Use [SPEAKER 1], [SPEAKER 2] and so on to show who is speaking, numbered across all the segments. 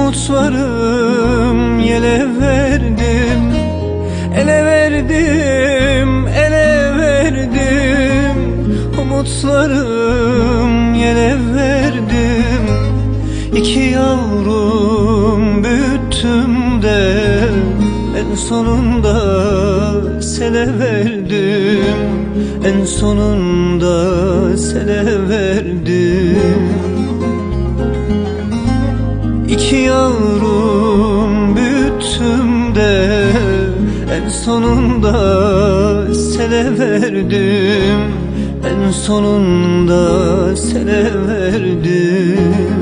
[SPEAKER 1] Umutlarım yele verdim, ele verdim, ele verdim. Umutlarım yele verdim. İki yavrum büyüttüm de en sonunda sele verdim. En sonunda sele verdim. İki yavrum büyüttüm de en sonunda sele verdim. En sonunda sele verdim.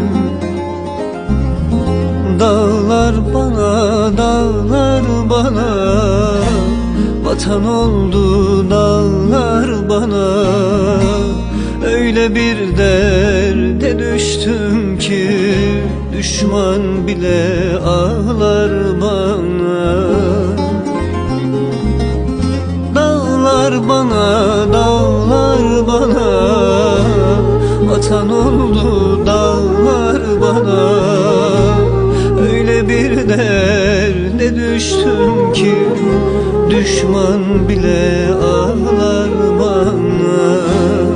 [SPEAKER 1] Dağlar bana, dağlar bana vatan oldu, dağlar bana. Öyle bir derde düştüm ki düşman bile ağlar bana. Dağlar bana, dağlar bana vatan oldu, dağlar bana. Öyle bir derde düştüm ki düşman bile ağlar bana.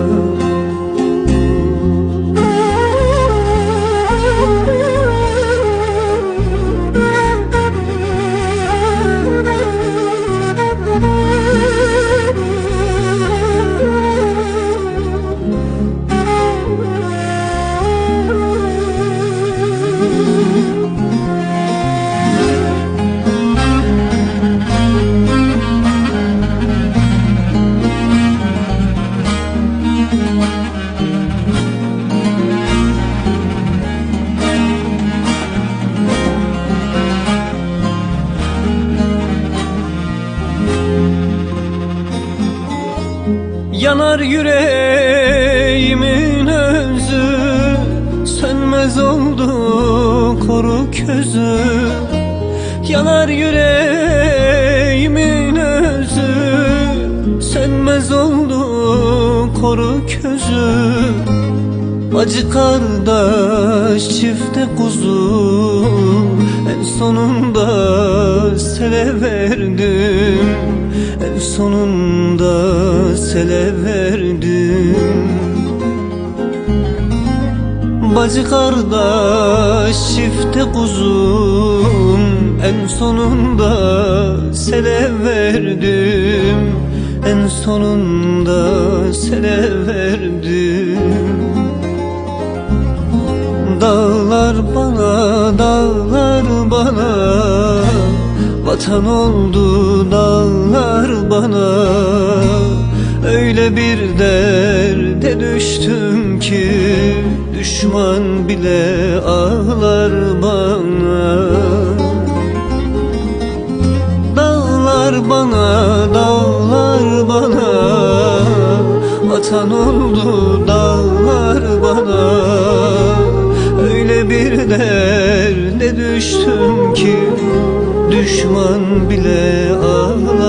[SPEAKER 1] Yanar yüreğimin özü, sönmez oldu koru közü. Yanar yüreğimin özü, sönmez oldu koru közü. Acı kardeş çifte kuzu, en sonunda sele verdim. En sonunda sele verdim. Bacı kardeş çifte kuzum, en sonunda sele verdim. En sonunda sele verdim. Dağlar bana, dağlar bana vatan oldu, dağlar bana. Öyle bir derde düştüm ki düşman bile ağlar bana. Dağlar bana, dağlar bana vatan oldu, dağlar bana. Öyle bir derde düştüm ki düşman bile ağlar.